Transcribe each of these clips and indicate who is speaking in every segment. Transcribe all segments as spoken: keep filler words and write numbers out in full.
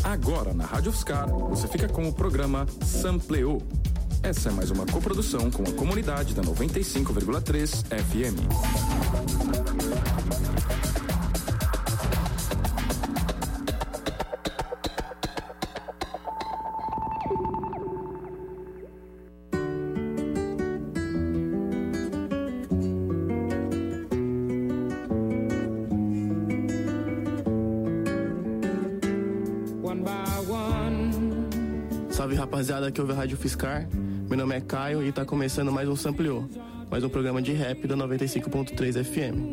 Speaker 1: Agora na Rádio UFSCar, você fica com o programa Sampleou. Essa é mais uma coprodução com a comunidade da noventa e cinco vírgula três F M.
Speaker 2: Salve rapaziada que ouve a Rádio UFSCar, meu nome é Caio e tá começando mais um Sampleou, mais um programa de rap da noventa e cinco ponto três F M.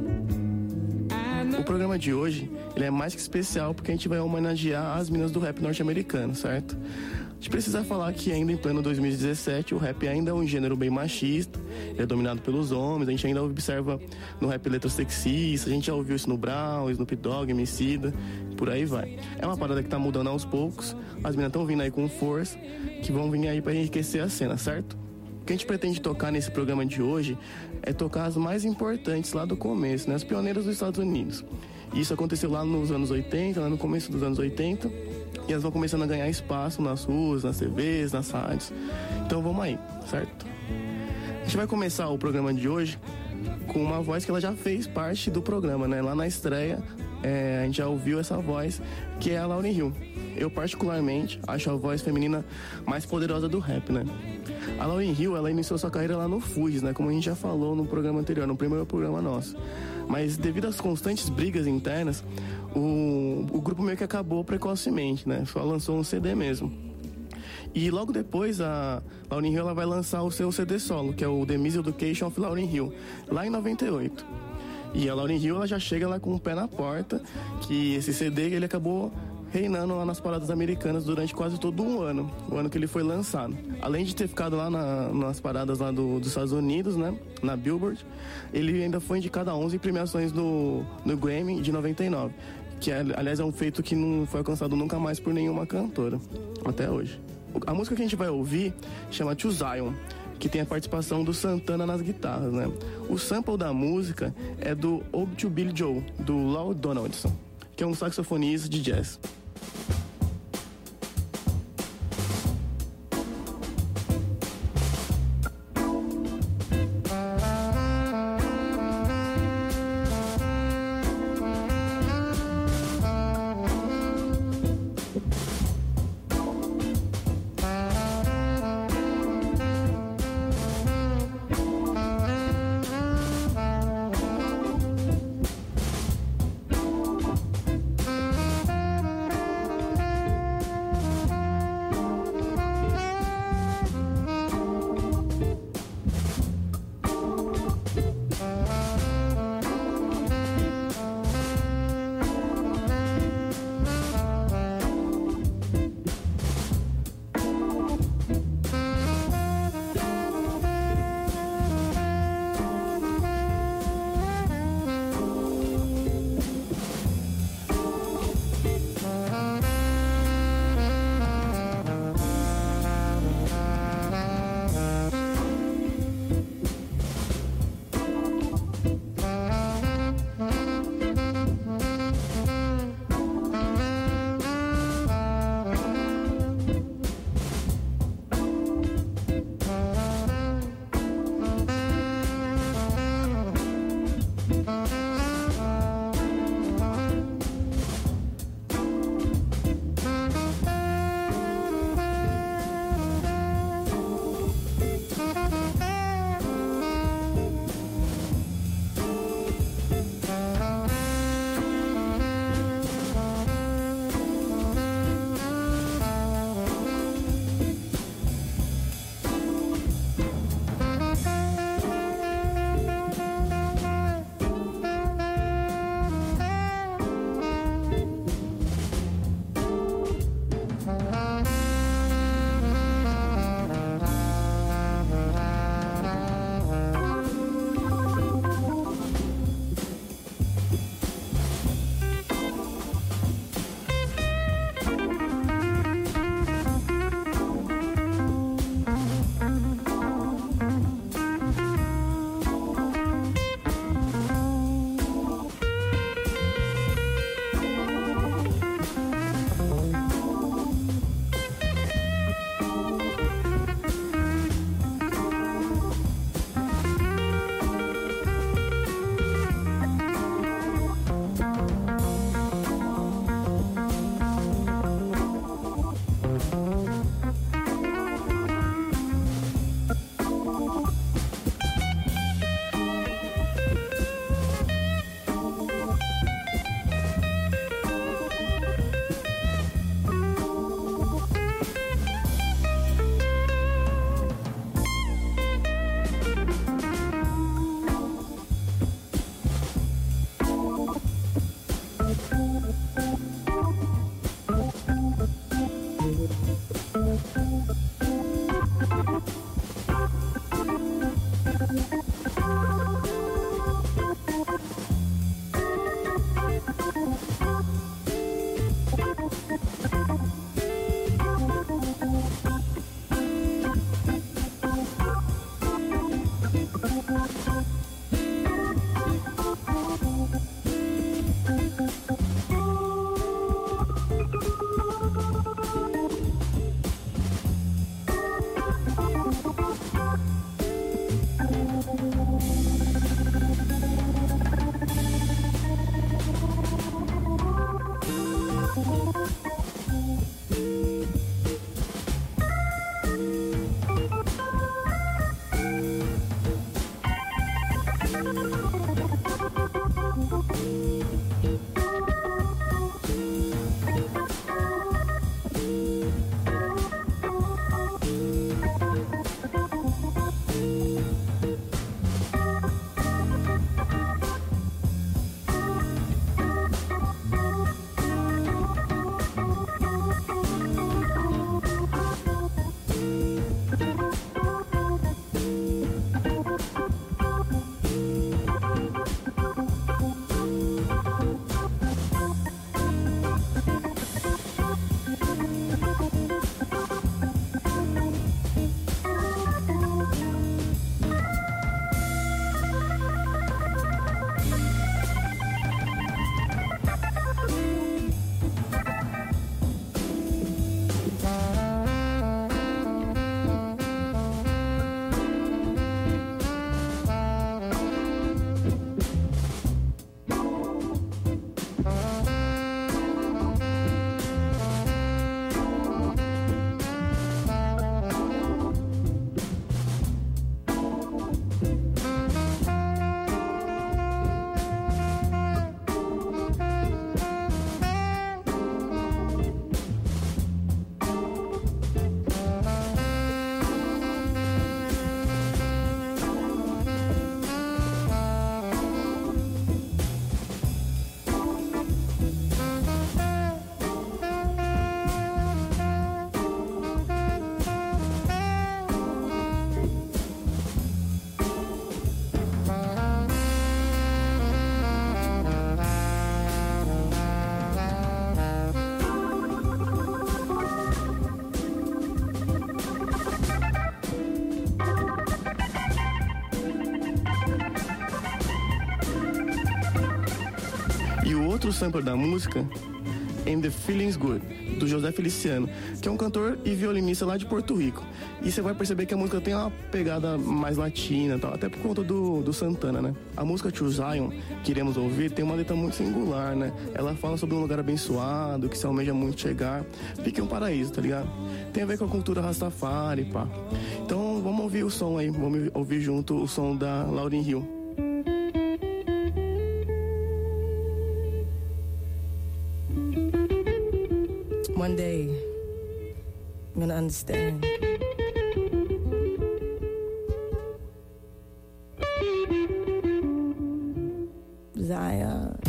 Speaker 2: O programa de hoje, ele é mais que especial porque a gente vai homenagear as minas do rap norte-americano, certo? A gente precisa falar que ainda em pleno dois mil e dezessete o rap ainda é um gênero bem machista, ele é dominado pelos homens, a gente ainda observa no rap letras sexistas, a gente já ouviu isso no Brown, Snoop Dogg, Emicida, por aí vai. É uma parada que tá mudando aos poucos, as meninas estão vindo aí com força, que vão vir aí pra enriquecer a cena, certo? O que a gente pretende tocar nesse programa de hoje é tocar as mais importantes lá do começo, né? As pioneiras dos Estados Unidos. Isso aconteceu lá nos anos oitenta, lá no começo dos anos oitenta, e elas vão começando a ganhar espaço nas ruas, nas T Vs, nas rádios. Então vamos aí, certo? A gente vai começar o programa de hoje com uma voz que ela já fez parte do programa, né? Lá na estreia, é, a gente já ouviu essa voz, que é a Lauryn Hill. Eu particularmente acho a voz feminina mais poderosa do rap, né? A Lauryn Hill, ela iniciou sua carreira lá no Fugees, né? Como a gente já falou no programa anterior, no primeiro programa nosso. Mas devido às constantes brigas internas, o, o grupo meio que acabou precocemente, né? Só lançou um C D mesmo. E logo depois a Lauryn Hill ela vai lançar o seu C D solo, que é o The Music Education of Lauryn Hill, lá em noventa e oito. E a Lauryn Hill ela já chega lá com o pé na porta, que esse C D ele acabou reinando lá nas paradas americanas durante quase todo um ano, o ano que ele foi lançado. Além de ter ficado lá na, nas paradas lá do, dos Estados Unidos, né, na Billboard, ele ainda foi indicado a onze premiações no, no Grammy de noventa e nove, que aliás é um feito que não foi alcançado nunca mais por nenhuma cantora, até hoje. A música que a gente vai ouvir chama To Zion, que tem a participação do Santana nas guitarras, né? O sample da música é do Ode to Billy Joel, do Lord Donaldson, que é um saxofonista de jazz. Outro sample da música, And the Feeling's Good, do José Feliciano, que é um cantor e violinista lá de Porto Rico. E você vai perceber que a música tem uma pegada mais latina, tal, até por conta do, do Santana, né? A música To Zion, que iremos ouvir, tem uma letra muito singular, né? Ela fala sobre um lugar abençoado, que se almeja muito chegar. Fica um paraíso, tá ligado? Tem a ver com a cultura Rastafari, pá. Então vamos ouvir o som aí, vamos ouvir junto o som da Lauryn Hill.
Speaker 3: One day, I'm gonna understand. Zion.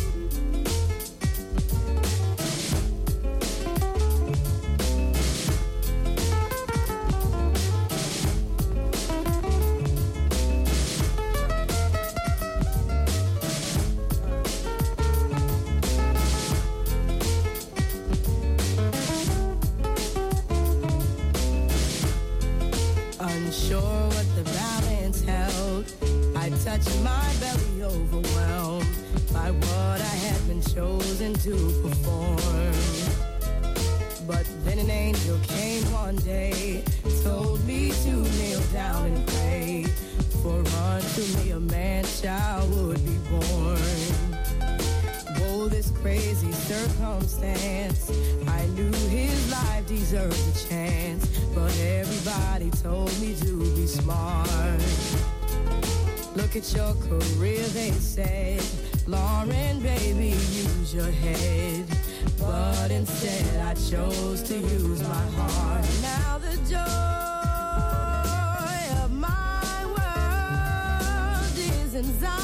Speaker 3: Unsure what the balance held, I touched my belly, overwhelmed by what I had been chosen to perform. But then an angel came one day, told me to kneel down and pray, for unto me a man-child would be born. Whoa, this crazy circumstance, I knew his life deserved a chance, but everybody told me to be smart. Look at your career, they said, Lauren, baby, use your head. But instead I chose to use my heart. Now the joy of my world is in Zion.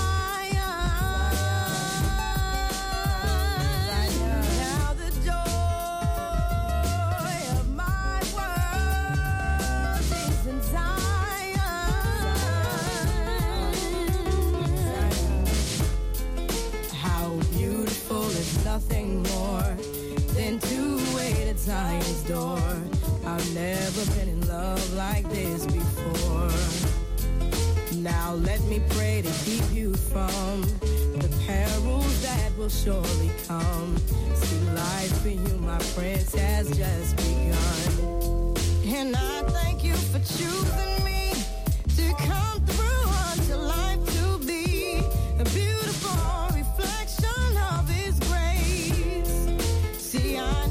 Speaker 3: Nothing more than to wait at Zion's door. I've never been in love like this before. Now let me pray to keep you from the perils that will surely come. See, life for you, my prince, has just begun. And I thank you for choosing me to come through unto life to be a beautiful reflection of His grace. See, I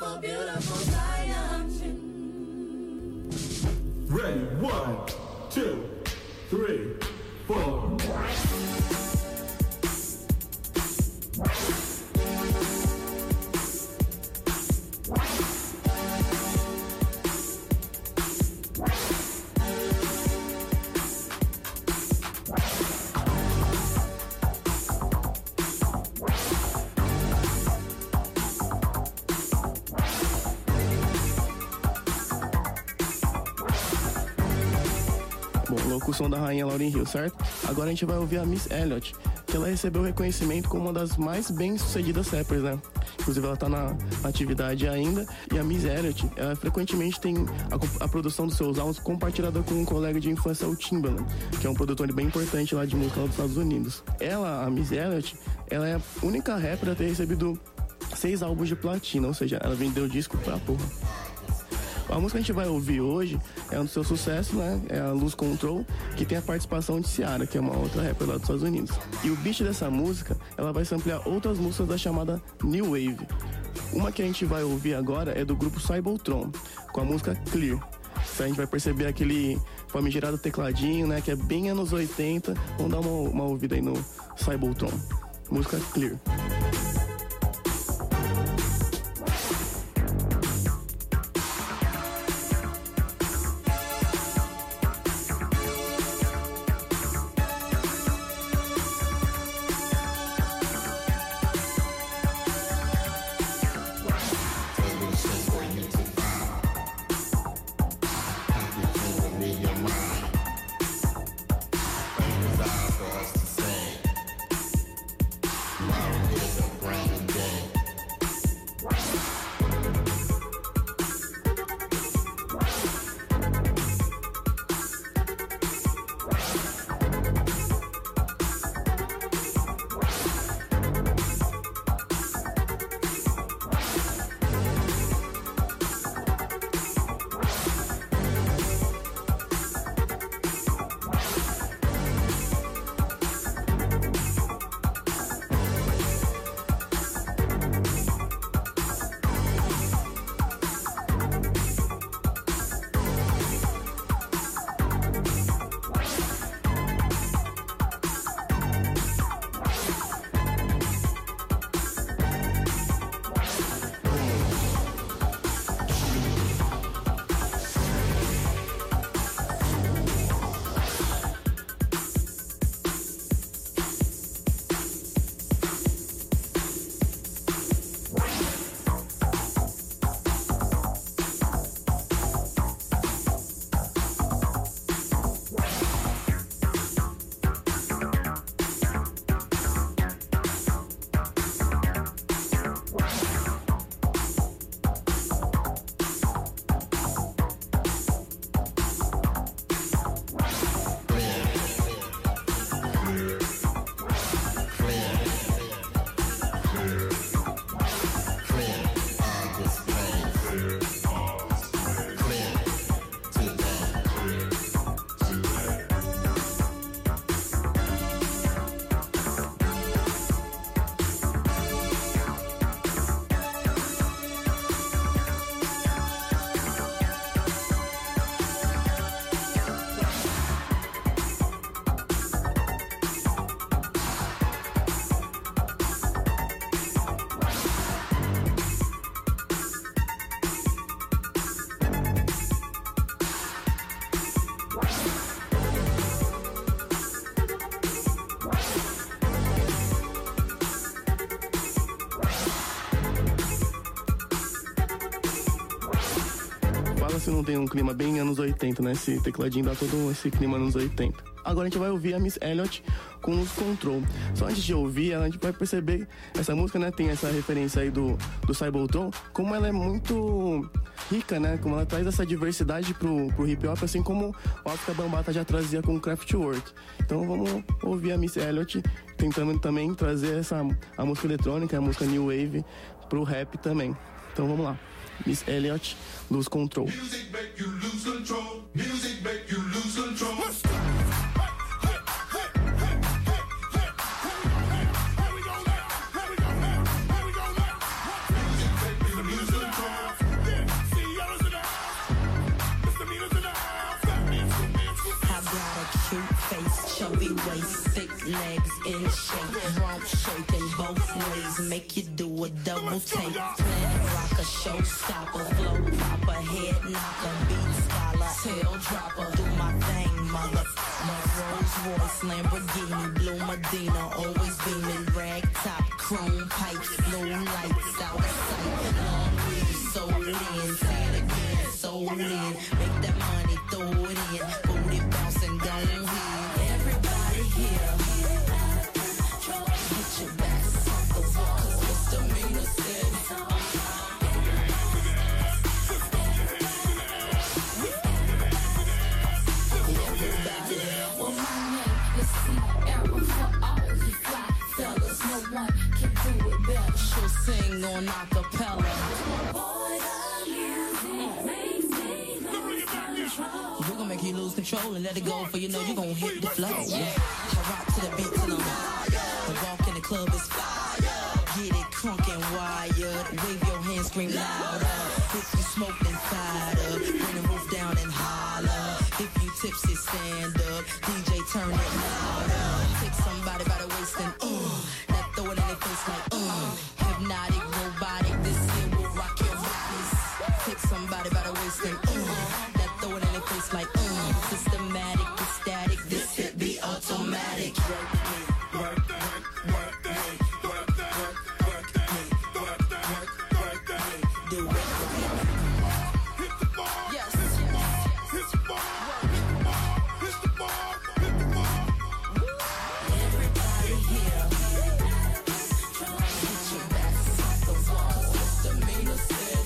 Speaker 3: beautiful, beautiful Zion.
Speaker 4: Ready, one, two, three, four.
Speaker 2: Locução da rainha Lauryn Hill, certo? Agora a gente vai ouvir a Miss Elliott, que ela recebeu reconhecimento como uma das mais bem-sucedidas rappers, né? Inclusive ela tá na atividade ainda. E a Miss Elliott, ela frequentemente tem a, a produção dos seus álbuns compartilhada com um colega de infância, o Timbaland, que é um produtor bem importante lá de música lá dos Estados Unidos. Ela, a Miss Elliott, ela é a única rapper a ter recebido seis álbuns de platina, ou seja, ela vendeu disco pra porra. A música que a gente vai ouvir hoje é um dos seus sucessos, né? É a Lose Control, que tem a participação de Ciara, que é uma outra rapper lá dos Estados Unidos. E o beat dessa música, ela vai samplear outras músicas da chamada New Wave. Uma que a gente vai ouvir agora é do grupo Cybotron, com a música Clear. A gente vai perceber aquele famigerado tecladinho, né? Que é bem anos oitenta. Vamos dar uma, uma ouvida aí no Cybotron. Música Clear. Se não tem um clima bem anos oitenta, né? Esse tecladinho dá todo esse clima anos oitenta. Agora a gente vai ouvir a Miss Elliott com Lose Control. Só antes de ouvir, a gente vai perceber essa música, né? Tem essa referência aí do, do Cybotron, como ela é muito rica, né? Como ela traz essa diversidade pro, pro hip hop, assim como o África Bambata já trazia com o Kraftwerk. Então vamos ouvir a Miss Elliott tentando também trazer essa, a música eletrônica, a música New Wave pro rap também. Então vamos lá. Miss Elliott, Lose Control.
Speaker 5: Music make you lose control. Music make you lose control. Music make you lose control.
Speaker 3: legs in shape, rump shaking both ways, make you do a double take. Planet rocker, showstopper, flow popper, head knocker, beat scholar, tail dropper. Do my thing, mother. My Rolls Royce, Lamborghini, Blue Medina, always beaming, rag top, chrome pipes, blue lights out of sight. Long weed, sold in, say it again, sold in. Make that money, throw it in, booty bouncing, don't hit. Everybody here, get your backs off the wall, 'cause misdemeanor said. She'll sing on acapella. We're gonna make you lose control and let it go, for you know you're gonna hit the flow. Yeah. I rock to the beat till I'm high. The walk in the club is fire. Get it crunk and wired. Wave your hands, scream louder. If you smoke, then fired up. Bring the roof down and holler. If you tipsy, stand up. D J, turn it louder. Take somebody by the waist and uh. Now throw it in their face like uh. Hypnotic, robotic, this here will rock your bodies. Take somebody by the waist and uh. Now throw it in their face like uh. Systematic, ecstatic, this hit be automatic. Work me, work, work, work me, work, work, work me, work, work, work me. Do it.
Speaker 5: Hit the bar,
Speaker 3: Yes.
Speaker 5: hit the bar, hit the bar, hit the bar, hit the bar, hit the bar.
Speaker 3: Everybody here, get your backs off the wall. Misdemeanor said.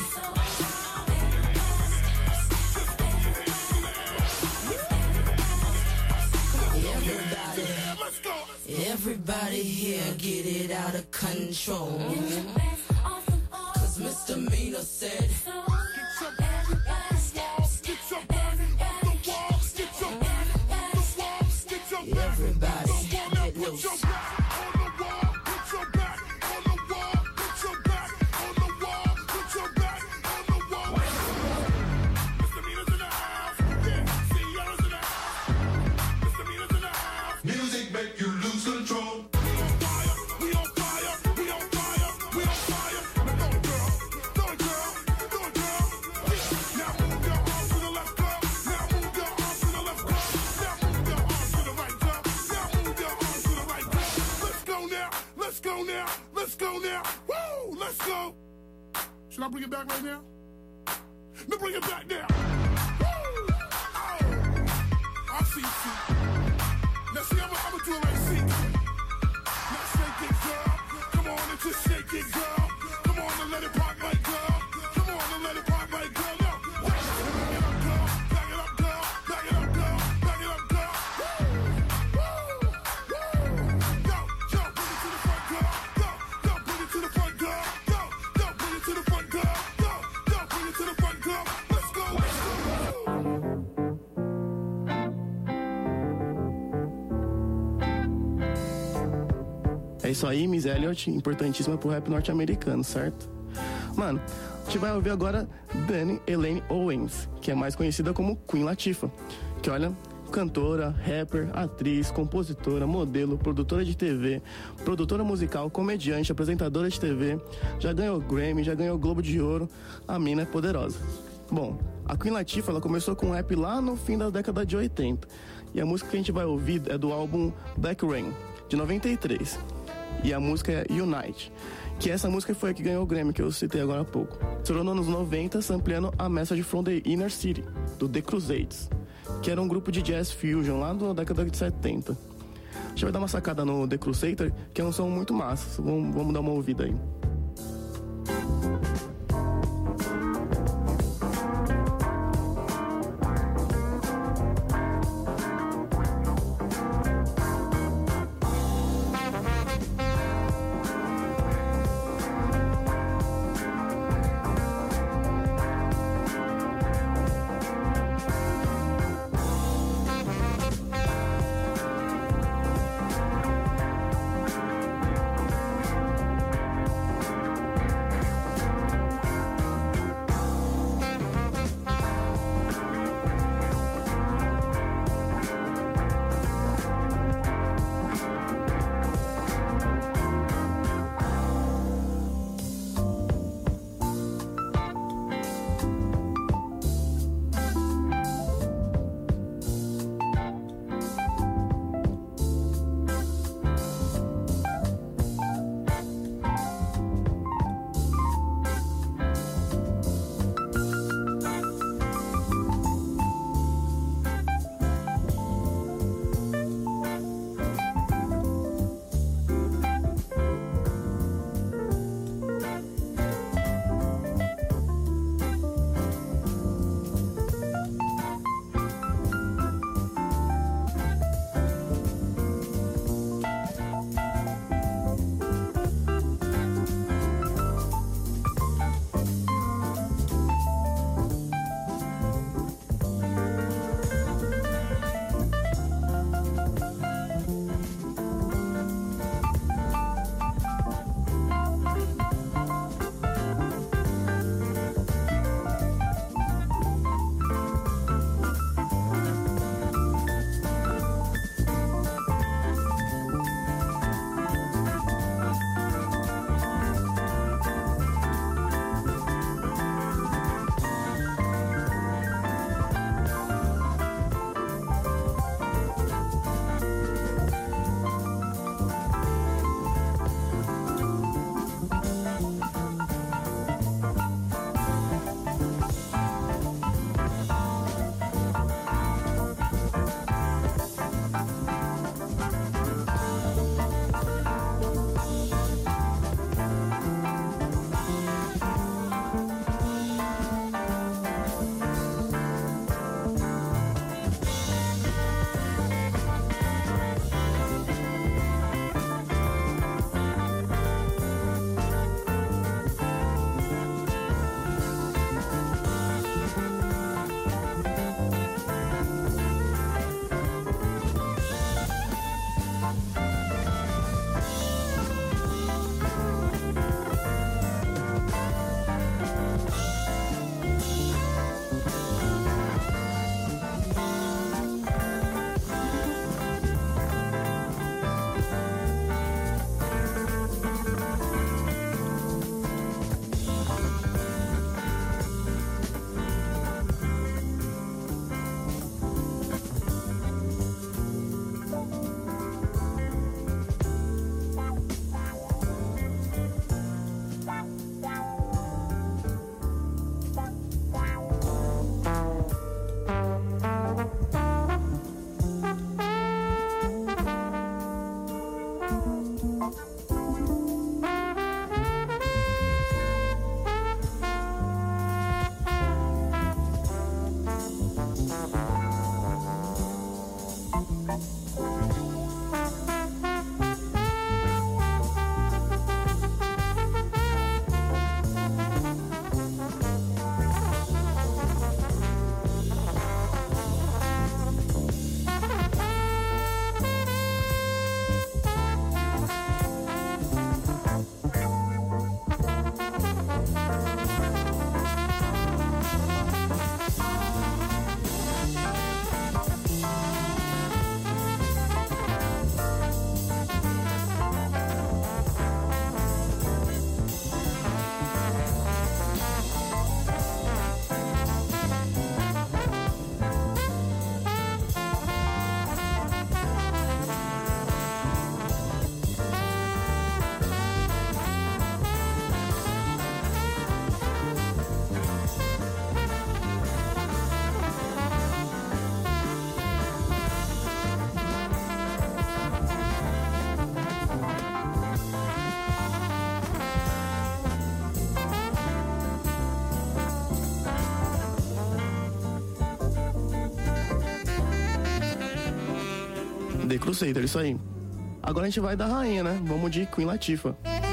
Speaker 3: Everybody,
Speaker 5: Let's go.
Speaker 3: everybody here, get it out of control. 'Cause misdemeanor said.
Speaker 5: Get your back off the walls, get your back off the walls, get your back off the walls, get your back.
Speaker 3: Everybody,
Speaker 5: Come on now,
Speaker 3: get
Speaker 5: put
Speaker 3: loose.
Speaker 5: your back on the wall, put your back on the wall, put your back on the wall, put your back on the wall. Misdemeanors in the house, yeah, Sierra's in the house. Misdemeanors in the house.
Speaker 6: Music make you lose control.
Speaker 5: We on fire, we on fire, we on fire, we on fire. Go girl, go girl, go girl. Yeah. Now move your arms to the left, girl. Now move your arms to the left, girl. Now move your arms to the right, girl. Now move your arms to the right, girl. Let's go now, let's go now, let's go now. Woo, let's go. Should I bring it back right now? No, bring it back now. Woo! Oh, I see, see. Now see, I'm gonna do it like see. Now shake it, girl. Come on and just shake it, girl. Come on and let it pop like girl. Come on and let it pop like girl. No. Back it up, girl. Back it up, girl. Back it up, girl. Back it up, girl. Woo! Woo! Woo! Go, go, bring it to the front, girl. Go, go, bring it to the front, girl. Go, go, bring it to the front, girl. Go, go, bring it to the front, girl. Let's go, let's go.
Speaker 2: É isso aí, Miss Elliott, importantíssima pro rap norte-americano, certo? Mano, a gente vai ouvir agora Dani Elaine Owens, que é mais conhecida como Queen Latifah, que olha, cantora, rapper, atriz, compositora, modelo, produtora de T V, produtora musical, comediante, apresentadora de T V, já ganhou Grammy, já ganhou Globo de Ouro, a mina é poderosa. Bom, a Queen Latifah, ela começou com rap lá no fim da década de oitenta, e a música que a gente vai ouvir é do álbum Black Rain, de noventa e três. E a música é Unite, que essa música foi a que ganhou o Grammy, que eu citei agora há pouco. Estourou nos anos noventa, sampleando a Message from the Inner City, do The Crusades, que era um grupo de jazz fusion lá da década de setenta. A gente vai dar uma sacada no The Crusader, que é um som muito massa. Vamos, vamos dar uma ouvida aí. The Crusader, isso aí. Agora a gente vai da rainha, né? Vamos de Queen Latifah.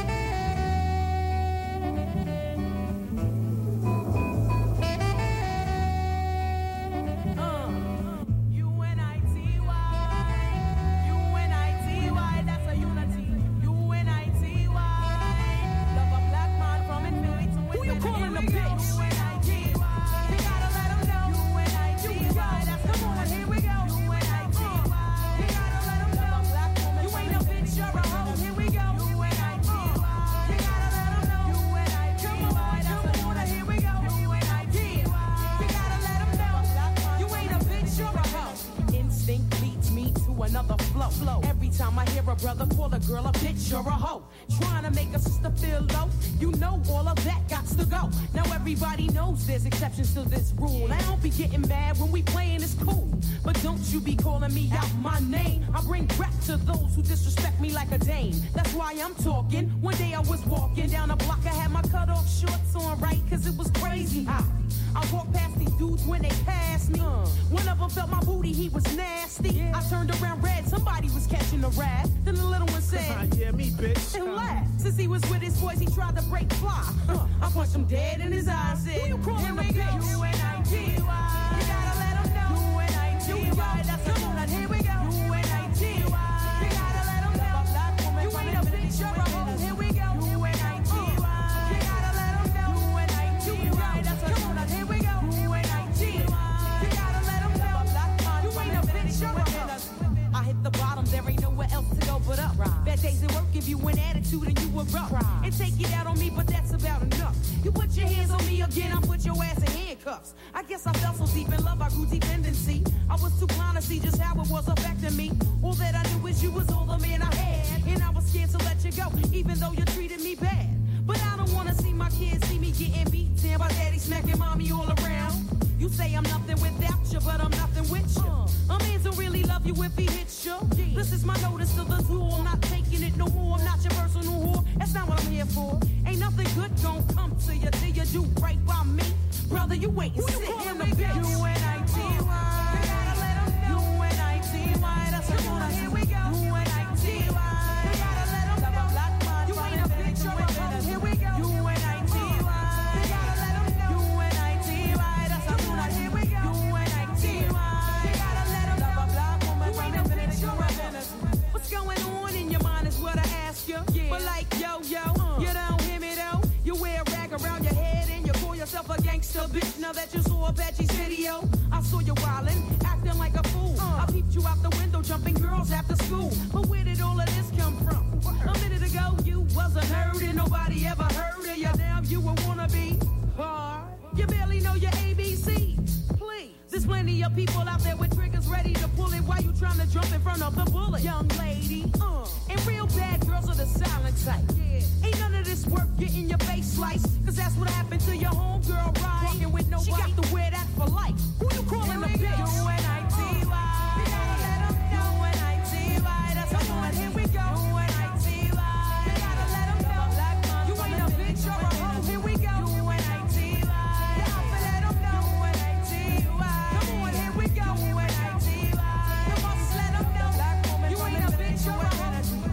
Speaker 7: There's exceptions to this rule. I don't be getting mad when we playing, it's cool. But don't you be calling me out my name. I bring rap to those who disrespect me like a dame. That's why I'm talking. One day I was walking down a block, I had my cut off shorts on, right? Cause it was crazy hot. I walked past these dudes when they passed me. Uh, one of them felt my booty, he was nasty. Yeah. I turned around red, somebody was catching a rat. Then the little one said, yeah, me, bitch. And laughed. Since he was with his boys, he tried to break fly. Uh, I punched him dead in his eyes. Said, who you calling a bitch? U N I T Y. You gotta let him know. U N I T Y. That's the one. Here we go. U N I T Y. You gotta let him know. You ain't a bitch, you're a hoe. Here we go. U N I T Y. You gotta let him know. U N I T Y. That's the one. Here we go. U N I T Y. You gotta let him know. You ain't a bitch, you're a hoe. I hit the bottom, there ain't nowhere else to go but up. Right. Bad days at work give you an attitude and you were rough. Right. And take it out on me, but that's about enough. You put your hands on me again, I put your ass in handcuffs. I guess I fell so deep in love, I grew dependency. I was too blind to see just how it was affecting me. All that I knew is you was all the man I had. And I was scared to let you go, even though you treated me bad. But I don't wanna see my kids see me getting beat down by daddy smacking mommy all around. You say I'm nothing without you, but I'm nothing with you. Uh, a man don't really love you if he hits you. Yeah. This is my notice to the zoo. I'm not taking it no more. I'm not your personal whore. That's not what I'm here for. Ain't nothing good gon' come to you till you do right by me. Brother, you wait and sit in the bitch. U N I T Y. You gotta let him know. U N I T Y. That's the one. Here we go. U N I T Y. You gotta let him know. You ain't a bitch, you're a hoe. Here we go. U N I T Y. You gotta let him know. U N I T Y. That's the one. Here we go. U N I T Y. You gotta let him know. You ain't a bitch, you're a hoe. What's going on in your mind is what I ask you. Yeah. But like yo yo, uh. you don't hear me though. You wear a rag around your head and you call yourself a gangster bitch. Now that you saw Apache's video, I saw you wildin', acting like a fool. Uh. I peeped you out the window, jumping girls after school. But where did all of this come from? A minute ago you was a nerd and nobody ever heard of you. Now you a wannabe. Hard. You barely know your A B C. Please. There's plenty of people out there with triggers ready to pull it while you trying to jump in front of the bullet. Young lady, uh, and real bad girls are the silent type. Yeah. Ain't none of this work getting your face sliced, cause that's what happened to your homegirl, right? Walking with nobody. She got to wear that for life. Who you calling a bitch? U N I T Y. You gotta let them know. U N I T Y. That's the one. Here we go. U N I T Y. You gotta let them know. You ain't a bitch, you're a hoe. Here we go. U N I T Y. You gotta let them know. U N I T Y. Come on, here we go. U N I T Y. You must let them know. You ain't a bitch, you're a hoe.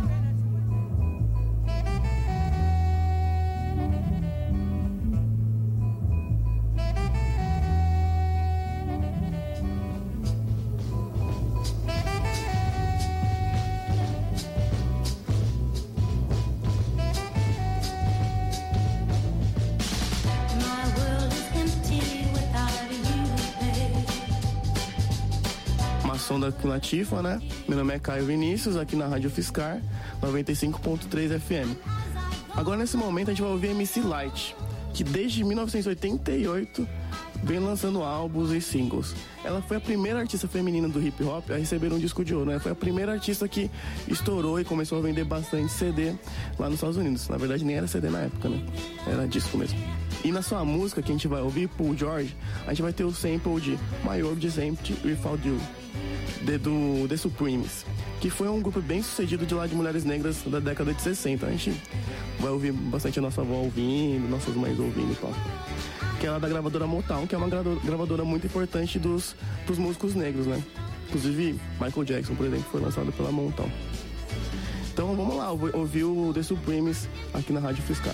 Speaker 2: Som da Queen Latifah, né? Meu nome é Caio Vinícius, aqui na Rádio Fiscar, noventa e cinco ponto três F M. Agora, nesse momento, a gente vai ouvir M C Lyte, que desde mil novecentos e oitenta e oito vem lançando álbuns e singles. Ela foi a primeira artista feminina do hip hop a receber um disco de ouro, né? Foi a primeira artista que estourou e começou a vender bastante C D lá nos Estados Unidos. Na verdade, nem era C D na época, né? Era disco mesmo. E na sua música que a gente vai ouvir, Paul George, a gente vai ter o sample de My World is Empty Without You, de, do The Supremes, que foi um grupo bem sucedido de lá de mulheres negras da década de sessenta. A gente vai ouvir bastante a nossa avó ouvindo, nossas mães ouvindo e tal. Que é lá da gravadora Motown, que é uma gravadora muito importante dos, dos músicos negros, né? Inclusive, Michael Jackson, por exemplo, foi lançado pela Motown. Então vamos lá, ouvir o The Supremes aqui na Rádio Fiscal.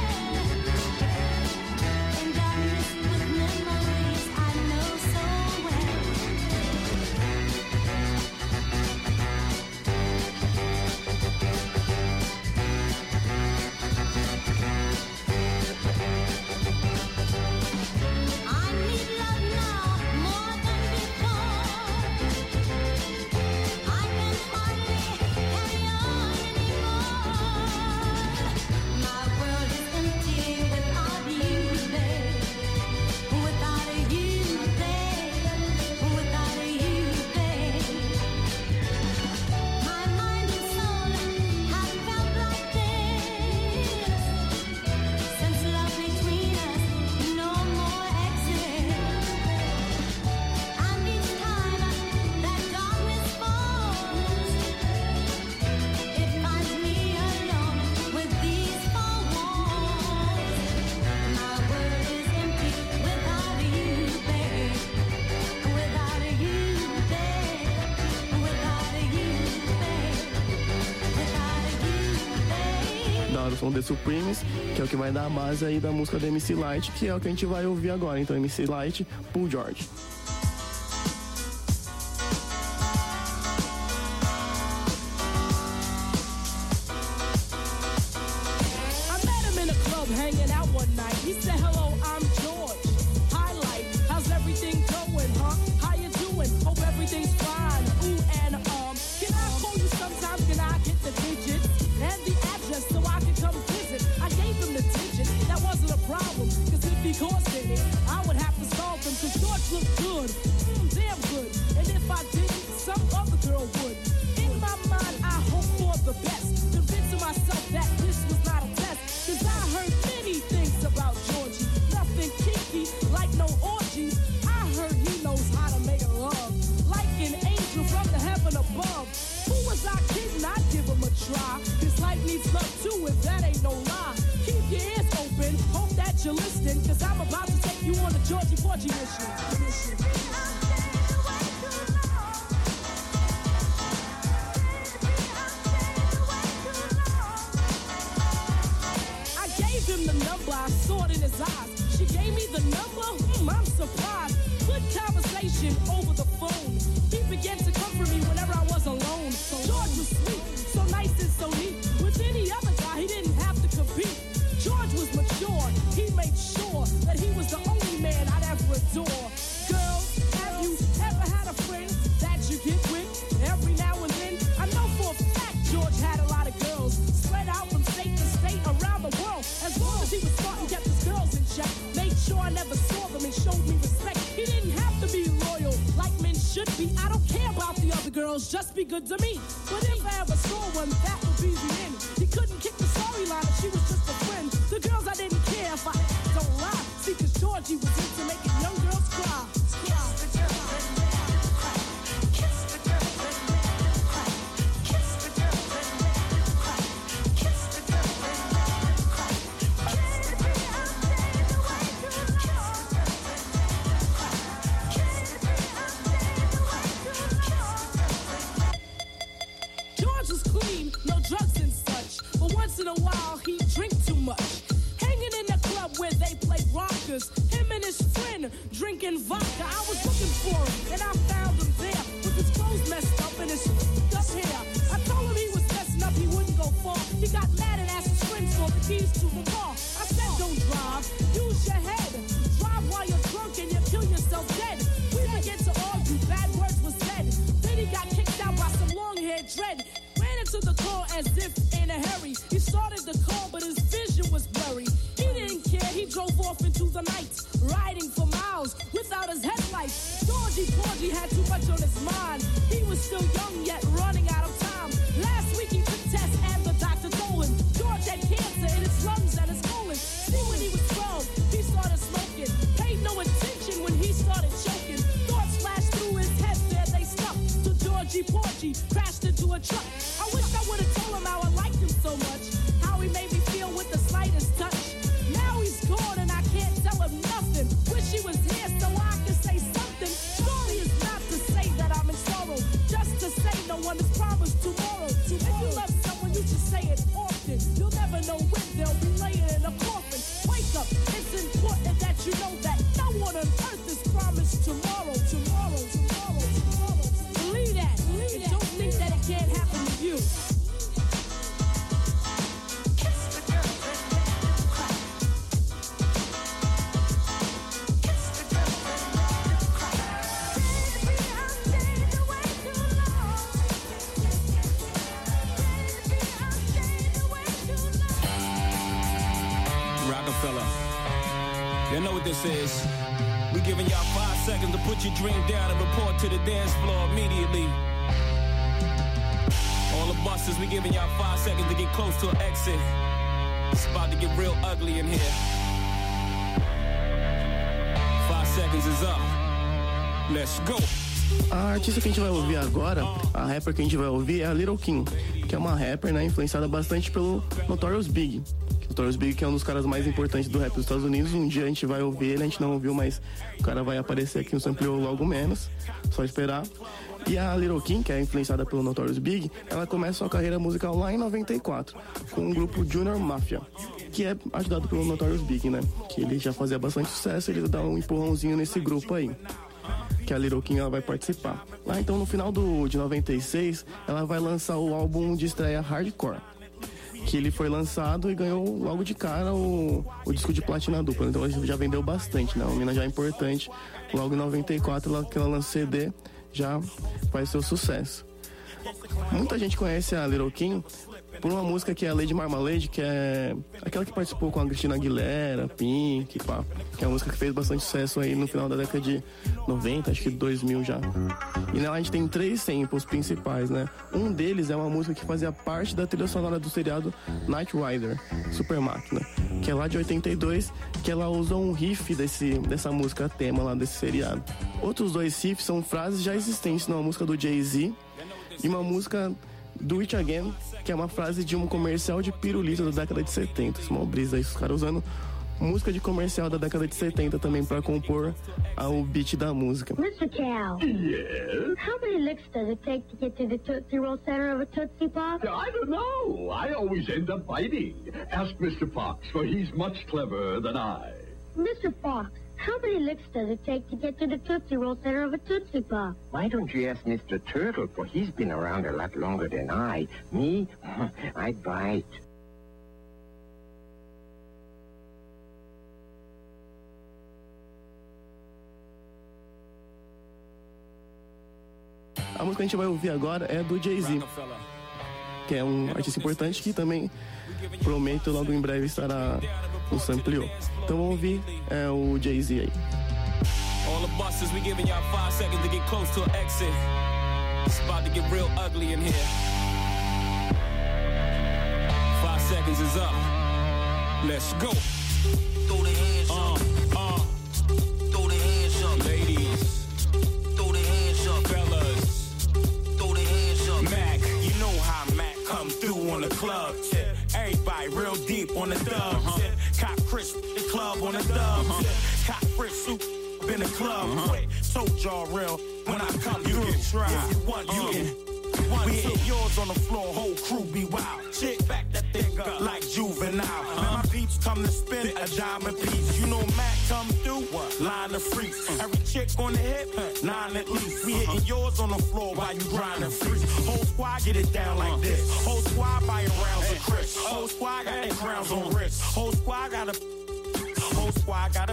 Speaker 2: São The Supremes, que é o que vai dar a base aí da música do M C Lyte, que é o que a gente vai ouvir agora. Então, M C Lyte, Paul George.
Speaker 7: I met him in a club hanging out one night. He said, hello, I'm George. Highlight, how's everything going, huh? How you doing? Hope everything's fine. Ooh, and um, can I call you sometime? Can I get the digits and the address so I can come visit? I gave him the digits, that wasn't a problem, cause if he caused any, I would have to solve them, cause George looked good, mm, damn good, and if I didn't, some other girl would. In my mind, I hope for the best, convincing myself that this was not a test, cause I heard many things about Georgie, nothing kinky, like no orgies. I heard he knows how to make love, like an angel from the heaven above. Who was I kidding? I'd give him a try. This life needs love too, and that ain't no lie. Keep your ears open, hope that you're listening, cause I'm about to take you on a Georgie Porgy mission. I gave him the number, I saw it in his eyes. She gave me the number, mm, I'm surprised. Good conversation over the phone. He began to comfort me whenever I was alone. George was sweet, so nice and so neat. With any other guy, he didn't have to compete. George was mature, he made sure that he was the only man I'd ever adore. Girls, have you ever had a friend that you get with every now and then? I know for a fact George had a lot of girls spread out from state to state around the world. As long as he was smart and kept his girls in check, made sure I never saw them and showed me respect. He didn't have to be loyal like men should be. I don't care about the other girls, just be good to me. But if I ever saw one, that would be the end. He couldn't kick the storyline if she was just a friend. The girls I didn't care if I don't lie. See, cause Georgie was into making young girls cry. George was clean, no drugs and such, but once in a while he'd drink too much. Hanging in the club where they played rockers, him and his friend drinking vodka. I was looking for him and I found him there with his clothes messed up and his f***ed up hair. I told him he was messing up, he wouldn't go far. He got mad and asked his friends for the keys to the car. I said, don't drive, use your head. Drive while you're drunk and you kill yourself dead. We began to argue, bad words were said. Then he got kicked out by some long-haired dread. Ran into the car as if in a hurry. He started the car, but his vision was blurry. He didn't care, he drove off into the night, riding for miles without his headlights. Georgie Porgy had too much on his mind. He was still young, yet running out of time. Last week he took tests and the doctor told him George had cancer in his lungs and his colon. See, when he was twelve, he started smoking. Paid no attention when he started choking. Thoughts flashed through his head, there they stuck. So Georgie Porgy crashed into a truck. I wish I would have told him how I liked him so much, how he
Speaker 8: Rockefeller. You know what this is. We giving y'all five seconds to put your drink down and report to the dance floor immediately. All the busters, we giving y'all five seconds to get close to an exit. It's about to get real ugly in here. Five seconds is up. Let's go.
Speaker 2: A artista que a gente vai ouvir agora, a rapper que a gente vai ouvir é a Little Kim, que é uma rapper, né, influenciada bastante pelo Notorious Big. Notorious Big, que é um dos caras mais importantes do rap dos Estados Unidos. Um dia a gente vai ouvir ele, a gente não ouviu, mas o cara vai aparecer aqui no Sampleo logo menos, só esperar. E a Little Kim, que é influenciada pelo Notorious Big, ela começa sua carreira musical lá em noventa e quatro, com o grupo Junior Mafia, que é ajudado pelo Notorious Big, né, que ele já fazia bastante sucesso, ele dá um empurrãozinho nesse grupo aí, que a Little Kim ela vai participar. Lá então no final do, de noventa e seis, ela vai lançar o álbum de estreia Hardcore, que ele foi lançado e ganhou logo de cara o, o disco de platina dupla, então ele já vendeu bastante, né, uma mina já importante. Logo em noventa e quatro, ela, que ela lança C D, já faz seu sucesso. Muita gente conhece a Little Kim por uma música que é a Lady Marmalade, que é aquela que participou com a Christina Aguilera, Pink, pá, que é uma música que fez bastante sucesso aí no final da década de noventa, acho que dois mil já. E nela a gente tem três samples principais, né? Um deles é uma música que fazia parte da trilha sonora do seriado Knight Rider, Super Máquina, que é lá de oitenta e dois, que ela usa um riff desse, dessa música tema lá desse seriado. Outros dois riffs são frases já existentes numa música do Jay-Z e uma música Do It Again, que é uma frase de um comercial de pirulito da década de setenta. Isso é uma brisa aí, os caras usando música de comercial da década de setenta também pra compor o beat da música.
Speaker 9: mister Cal.
Speaker 4: Yes?
Speaker 9: How many licks does it take to get to the Tootsie Roll center of a Tootsie Pop?
Speaker 4: I don't know. I always end up biting. Ask Mister Fox, for he's much cleverer than I.
Speaker 9: mister Fox, how many licks does it take to get to the Tootsie Roll center of a Tootsie Pop?
Speaker 10: Why don't you ask Mister Turtle, for he's been around a lot longer than I. Me, I bite.
Speaker 2: A música que a gente vai ouvir agora é do Jay-Z, que é um artista importante que também prometo logo em breve estará no Sampleo. Então vamos ouvir é, o Jay-Z aí.
Speaker 8: All the busters, we giving y'all five seconds to get close to an exit. It's about to get real ugly in here. Five seconds is up. Let's go. Throw the hands up. Uh, uh. Throw the hands up. Ladies. Throw the hands up. Fellas. Throw the hands up. Mac, you know how Mac come through on the club tip. Everybody real deep on the dub uh-huh. tip. Cop Chris, the club on the dub uh-huh. tip. Cop Chris, soup in the club uh-huh. quick. Told y'all real when I come you through. Can try. If you want, you uh-huh. can. One, we hit yours on the floor, whole crew be wild. Chick back that thing up like Juvenile. Uh-huh. Now my peeps come to spin a diamond piece. You know Mac come through, what? Line of freaks. Uh-huh. Every chick on the hip, nine at least. We hitting uh-huh. yours on the floor while you grinding freaks. Whole squad get it down like uh-huh. this. Whole squad buying rounds of Chris. Whole squad got their crowns on wrist. Whole squad got a. Whole squad got a.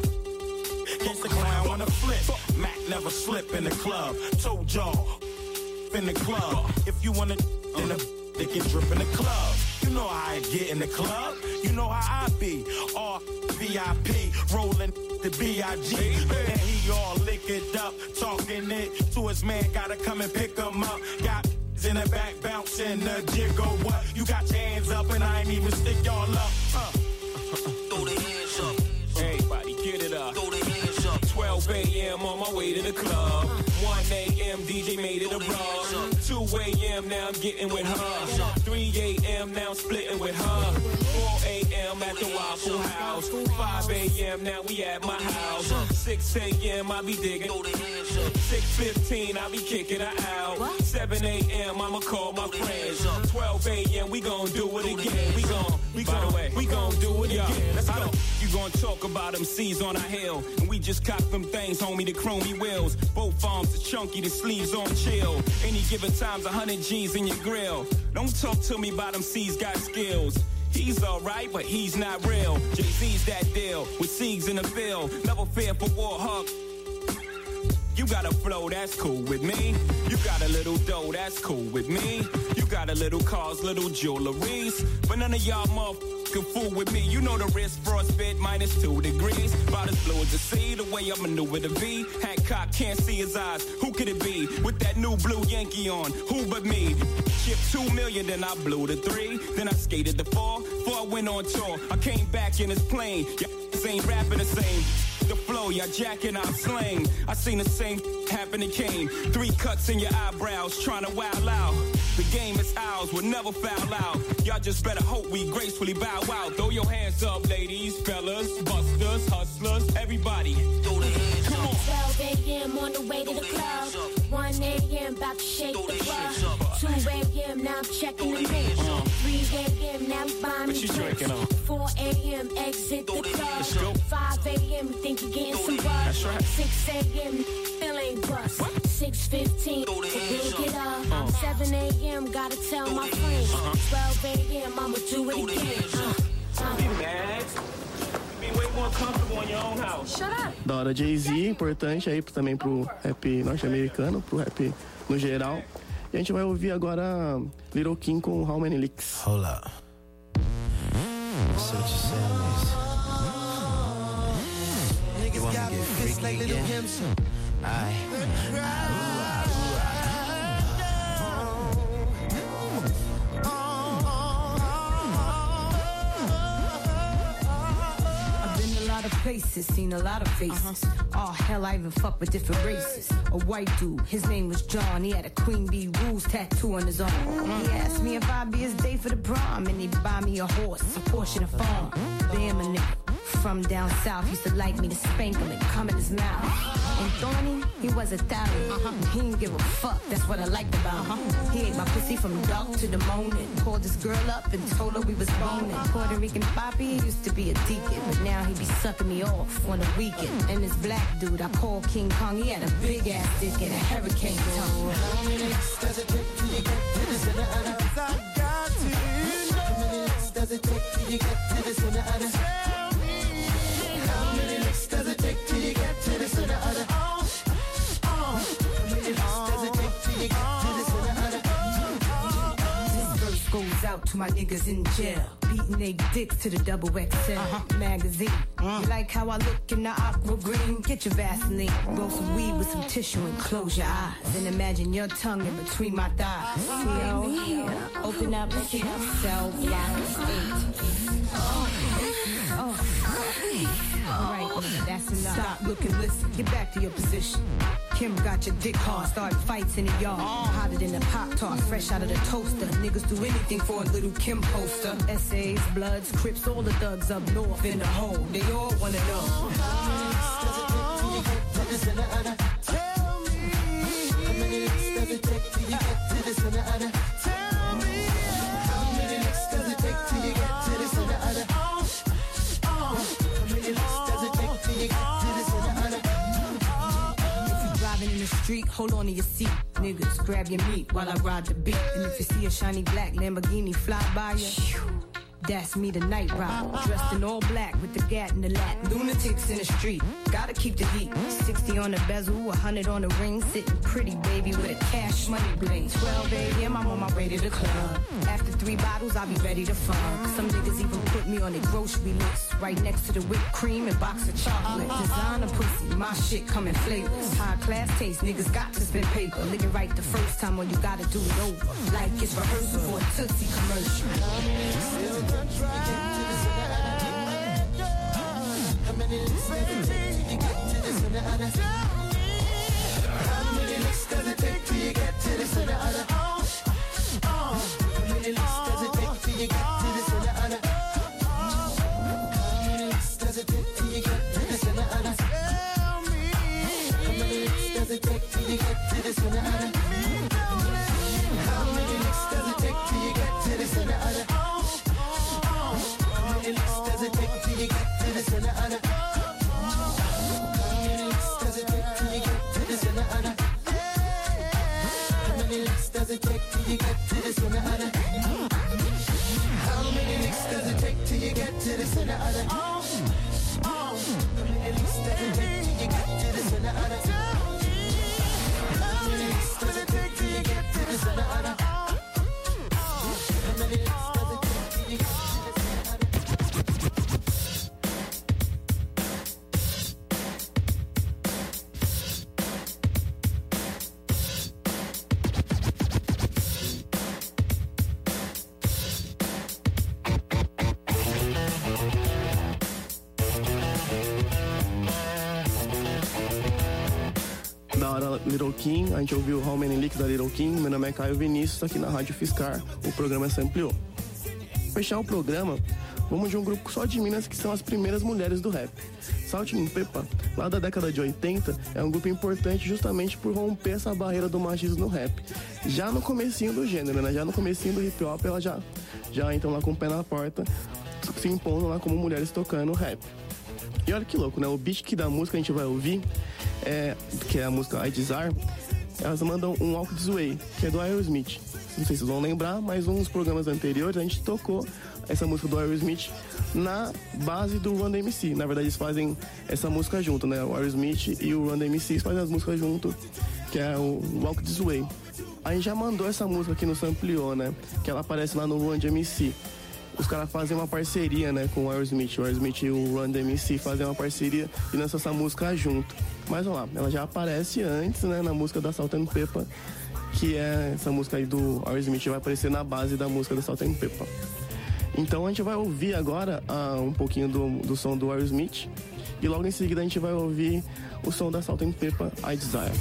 Speaker 8: Gets the clown on the flip. Mac never slip in the club. Told y'all. In the club. If you wanna in the they can drip in the club. You know how I get in the club. You know how I be. All V I P rolling the B I G. And he all liquored up, talking it to his man. Gotta come and pick him up. Got in the back bouncing the jiggle. What? You got your hands up and I ain't even stick y'all up. Uh. Throw the hands up. Everybody get it up. Throw the hands up. twelve a.m. on my way to the club. one a.m. D J made it a rub. two a.m. now I'm getting with her. three a.m. now I'm splitting with her. four a.m. at the Waffle House. five a.m. now we at my house. six a.m. I be digging. six fifteen I be kicking her out. seven a.m. I'ma call my friends. twelve a.m. we gon' do it again. We gon' we gon' we gon' do it again. Let's go. You gon' talk about them C's on our hill. And we just cop them things, homie, the chromey wheels. Both arms are chunky, the sleeves on chill. Any given time's a hundred G's in your grill. Don't talk to me about them C's got skills. He's alright, but he's not real. Jay-Z's that deal, with C's in the field. Never fear for war, hug. You You got a flow, that's cool with me. You got a little dough, that's cool with me. You got a little cars, little jewelries. But none of y'all motherfuckers can fool with me. You know the wrist frostbit minus two degrees. About as blue as the sea, the way I maneuver the V. Hancock can't see his eyes. Who could it be? With that new blue Yankee on, who but me? Shipped two million, then I blew the three. Then I skated the four, before I went on tour. I came back in his plane. Y'all ain't rapping the same. The flow, y'all jacking out slang. I seen the same happen to Kane. Three cuts in your eyebrows, trying to wow out. The game is ours, we'll never foul out. Y'all just better hope we gracefully bow out. Throw your hands up, ladies, fellas, busters, hustlers, everybody. Throw the hands
Speaker 11: Come on. twelve a.m. on the way to the club. one a.m. about to shake the club. two a.m. now I'm checking the mix. three a.m. now I'm buying me drinks. four a.m. exit the club. five a.m. you think you're getting some buzz. Right. six a.m. still ain't bust. six fifteen we'll get up. seven a.m. gotta tell my friends. twelve a.m. I'ma do it again. Uh, uh.
Speaker 8: Be mad. Be way more comfortable in your own house.
Speaker 11: Shut up.
Speaker 2: Da hora Jay-Z, importante aí também pro rap norte-americano, pro rap no geral. E a gente vai ouvir agora Little Kim com How Many Licks.
Speaker 12: Hold up. So what you saying is, you want me to get freaky again? Aye.
Speaker 3: Places, seen a lot of faces. Uh-huh. Oh hell, I even fuck with different races. A white dude, his name was John. He had a Queen Bee Rules tattoo on his arm. Mm-hmm. He asked me if I'd be his day for the prom, and he'd buy me a horse, a Porsche, and a farm. Damn a nigga from down south used to like me to spank him and come in his mouth. And Thorny, he was a thousand. Uh-huh. He didn't give a fuck, that's what I liked about him. Uh-huh. He ate my pussy from dark to the morning. Called this girl up and told her we was boning. Puerto Rican Papi used to be a deacon, but now he be sucking me off on the weekend. And this black dude I call King Kong, he had a big ass dick and a hurricane tongue.
Speaker 13: How many licks does it take till you get to the center of the? I got to know. How many licks does it take till you get to the center of the? Tell me. How many licks does it take till you get to the center of the? Oh, oh. How many licks does it take till you get to the center of the?
Speaker 3: This verse goes out to my niggas in jail. Beating they dicks to the double X L uh-huh. magazine. Uh-huh. You like how I look in the aqua green? Get your Vaseline, roll some weed with some tissue and close your eyes. And imagine your tongue in between my thighs. Feel, open up, self, life, eight. Oh, oh. All right, that's enough. Stop, look, and listen. Get back to your position. Kim got your dick hard, start fights in the yard. Hotter than a Pop-Tart, fresh out of the toaster. Niggas do anything for a little Kim poster. Essays, Bloods, Crips, all the thugs up north in the hole. They all wanna know.
Speaker 13: How many licks does it take till you get to the center of the? Tell me. How many licks does it take till you get to the center of the? Tell me. How many licks does it take till you get to the center of the? Oh, oh. How many licks does it take till you get to the center of the?
Speaker 3: In the street, hold on to your seat. Niggas, grab your meat while I ride the beat. And if you see a shiny black Lamborghini fly by you, that's me, the night rider. Dressed in all black with the gat in the lap. Lunatics in the street, gotta keep the heat. sixty on the bezel, a hundred on the ring. Sitting pretty, baby, with a cash money bling. twelve a.m., I'm on my way to the club. After three bottles, I'll be ready to fuck. Some niggas even put me on their grocery list. Right next to the whipped cream and box of chocolate. Designer pussy, my shit come in flavors. High class taste, niggas got to spend paper. Lick it right the first time, or you gotta do it over. Like it's rehearsal for a Tootsie commercial.
Speaker 13: How many licks does it take till you get to the center of the? How many licks does it take till you get to the center of the? Oh, oh. How many licks does it take till you get to the center of the? How many licks does it take till you get to the center of the? Tell me. How many licks does it take till you get to the center of the? How many licks does it take till you get to the center of the? How many licks does it take till you get to the center of the? How many licks does it take till you get to the center of the? How many licks does it take till you get to the center of the? How many licks does it take till you get to the center of the? How many licks does it take till you get to the center of the?
Speaker 2: Little Kim, a gente ouviu How Many Licks da Little Kim. Meu nome é Caio Vinícius, aqui na Rádio Fiscar, o programa Sampleou. Fechar o programa, vamos de um grupo só de minas que são as primeiras mulheres do rap. Salt and Peppa, lá da década de oitenta, é um grupo importante justamente por romper essa barreira do machismo no rap. Já no comecinho do gênero, né? Já no comecinho do hip hop, elas já, já entram lá com o pé na porta, se impondo lá como mulheres tocando rap. E olha que louco, né? O beat que da música que a gente vai ouvir, é, que é a música I Desire, elas mandam um Walk This Way, que é do Aerosmith. Não sei se vocês vão lembrar, mas uns programas anteriores a gente tocou essa música do Aerosmith na base do Run D M C. Na verdade, eles fazem essa música junto, né? O Aerosmith e o Run D M C fazem as músicas junto, que é o Walk This Way. A gente já mandou essa música aqui no Sampleou, né? Que ela aparece lá no Run D M C. Os caras fazem uma parceria, né, com o Aerosmith. O Aerosmith e o Run D M C fazem uma parceria e lançam essa música junto. Mas olha lá, ela já aparece antes, né, na música da Salt and Peppa, que é essa música aí do Aerosmith, vai aparecer na base da música da Salt and Peppa. Então a gente vai ouvir agora uh, um pouquinho do, do som do Aerosmith e logo em seguida a gente vai ouvir o som da Salt and Peppa, I Desire.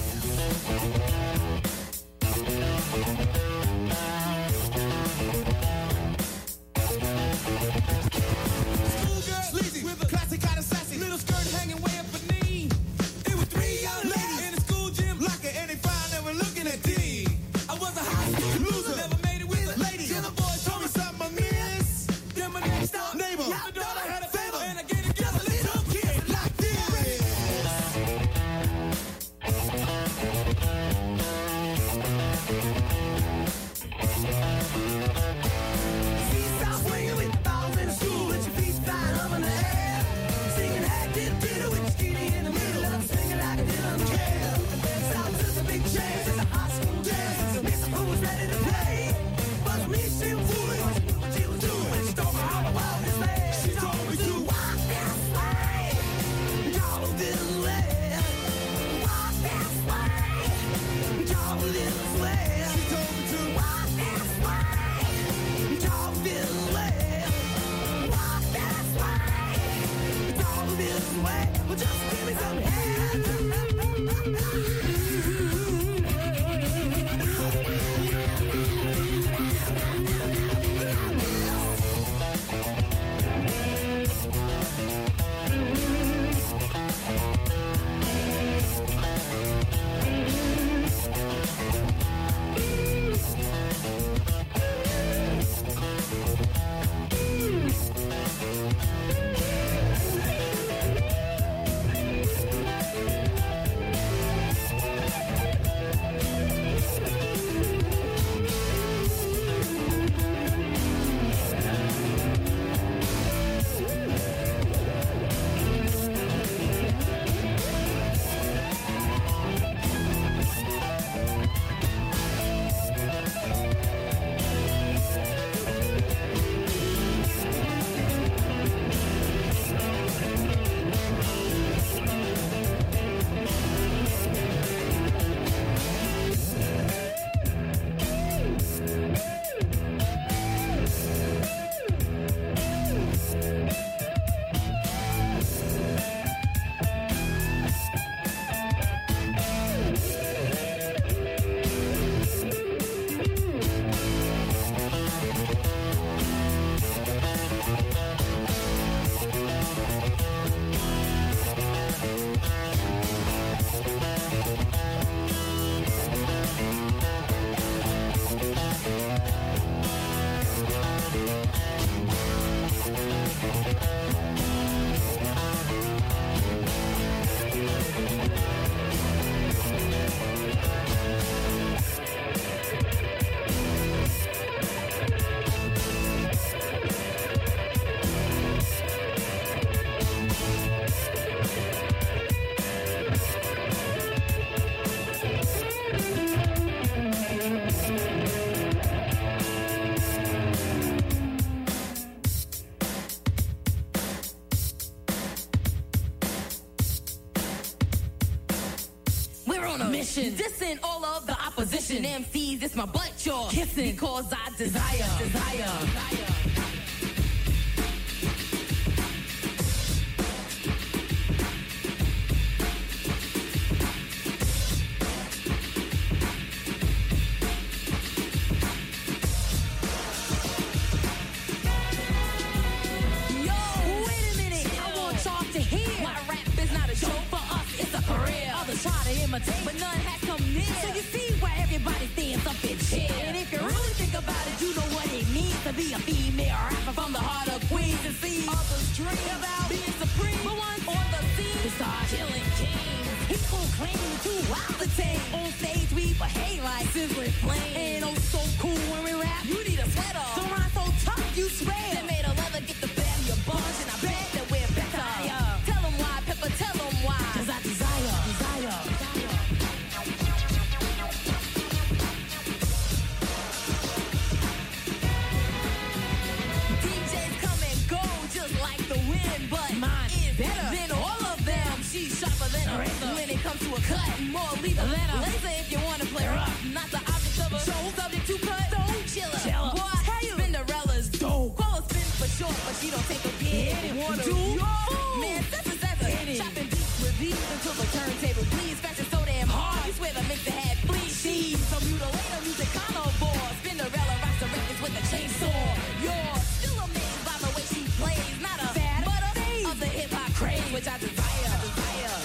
Speaker 14: Dissing all of the opposition M Cs, it's my butt you're kissing because I desire, desire, desire. tape, but none has come near. So you see why everybody stands up and cheer. And if you really think about it, you know what it means to be a female rapper from the heart of Queens. And see others dream about being supreme, but once on the scene, they start killing kings. People claim to wild to tame. On stage we behave like sizzling flames. And oh so cool when we rap, you need a sweater. So rhyme so tough, you swear. They made a leather get the best of your bunch, and I bet that we're better. Tell them why, Pepper, tell them why. Cause I desire, desire, desire. D Js come and go just like the wind, but mine is better than all of them. She's sharper than a razor when it comes to a cut. More lethal than a laser if you wanna play rough. Not the object of a show, subject to cut. So chiller, chiller. Boy, tell you Cinderella's dope. Call her spin for short, but she don't take a bid. Do man, that's a that's a chopping beats with these until the turntable bleeds. Fashion so damn hard, you swear the mix the head bleed. She's so mutilator, music carnivore. Cinderella rocks the records with a chainsaw. You're still amazed by the way she plays. Not a fan, but a phase of the hip hop craze, which I desire, I desire.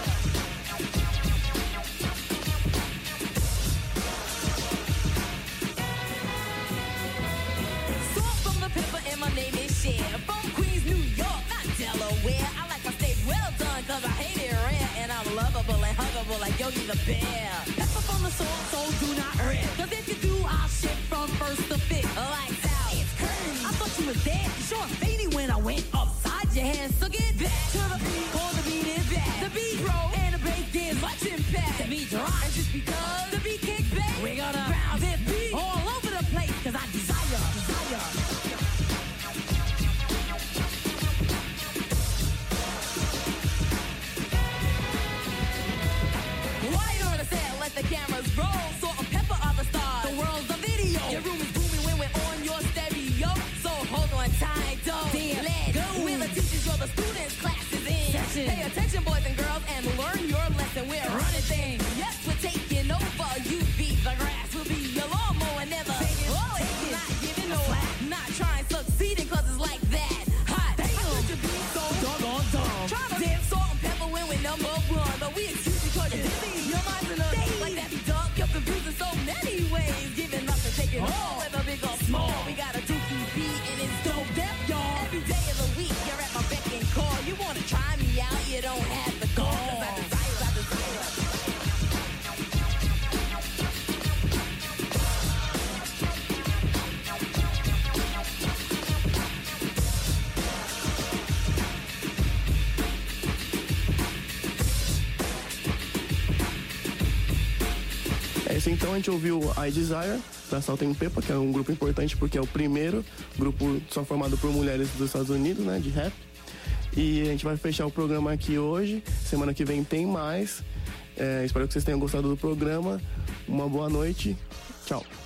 Speaker 14: Source from the paper and my name is Cher. From Queens, New York, not Delaware. I like my steak well done, cause I hate it rare. And I'm lovable and huggable like Yogi the Bear. Pepper from the source, so do not rip. Cause if you do, I'll ship from first to fifth. Lights out, it's curly. I thought you was dead. Sure, fading when I went upside your head. So get back to the beat, cause the beat is bad. The beat roll and the bass gives much impact. The beat drop, and just because the beat kicks back, we gonna bounce this beat all over the place. Cause I desire, desire. Why you on the set? Let the cameras roll. Salt and pepper are the stars. The world's a video. Your room is booming when we're on your stereo. So hold on tight, don't let go. We're the teachers, you're the students, classes in session. Pay attention, boys and girls, and learn your lesson. We're running things. Yes, we're taking over. You beat the grass. We'll be your lawnmower, never taking, oh, taking, not giving no slack. Not trying, succeeding, cause it's like that. Hot damn. I could you be so doggone dumb. Try to dance salt and pepper when we're number one. But we excuse you cause you're dizzy. Your mind's in a state like that be dumb. You're confused in so many ways. Giving up and taking all, whether big or small. We got a dookie beat and it's dope deaf, y'all. Every day of the week, you're at my beck and call. You wanna try me out, you don't have the gall. Cause I desire, I desire.
Speaker 2: É isso, então a gente ouviu I Desire, da Salt and Pepper, que é um grupo importante porque é o primeiro grupo só formado por mulheres dos Estados Unidos, né, de rap. E a gente vai fechar o programa aqui hoje. Semana que vem tem mais. É, espero que vocês tenham gostado do programa. Uma boa noite. Tchau.